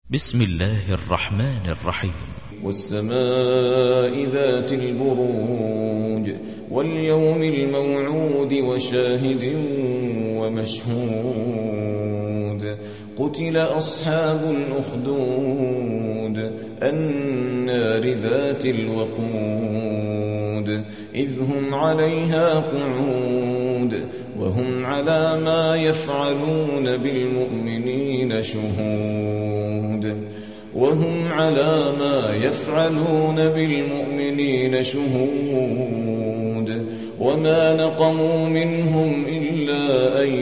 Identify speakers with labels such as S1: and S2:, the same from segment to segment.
S1: بسم الله الرحمن الرحيم.
S2: والسماء ذات البروج واليوم الموعود وشاهد ومشهود قتل أصحاب الأخدود النار ذات الوقود إذ هم عليها قعود وهم على ما يفعلون بالمؤمنين شهود وما نقموا منهم إلا أن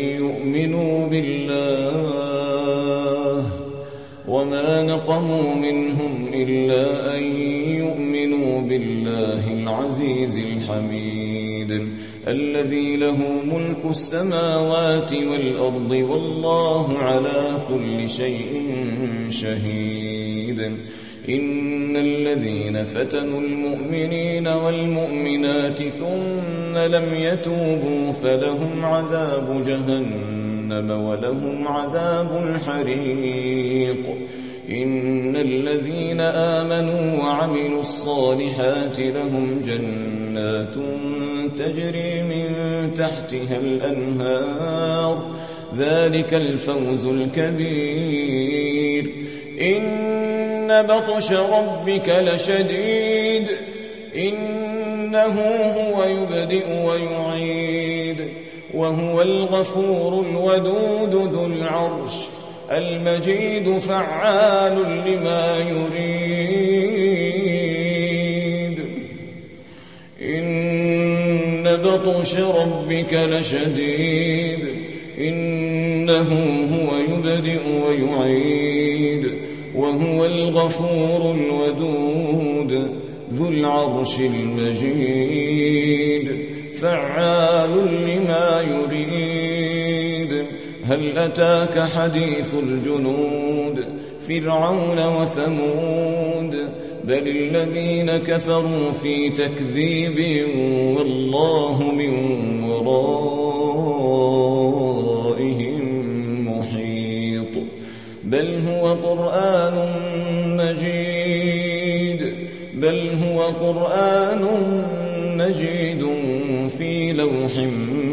S2: يؤمنوا بالله العزيز الحميد الذي له ملك السماوات والأرض والله على كل شيء شهيد. إن الذين فتنوا المؤمنين والمؤمنات ثم لم يتوبوا فلهم عذاب جهنم ولهم عذاب الحريق. إن الذين آمنوا وعملوا الصالحات لهم جنات تجري من تحتها الأنهار ذلك الفوز الكبير. إن بطش ربك لشديد إنه هو يبدئ ويعيد وهو الغفور الودود ذو العرش المجيد فعال لما يريد. إن بطش ربك لشديد إنه هو يبدئ ويعيد وهو الغفور الودود ذو العرش المجيد فعال لما يريد. هل أتاك حديث الجنود فرعون وثمود بل الذين كفروا في تكذيب والله من ورائهم محيط. بل هو قرآن مجيد في لوح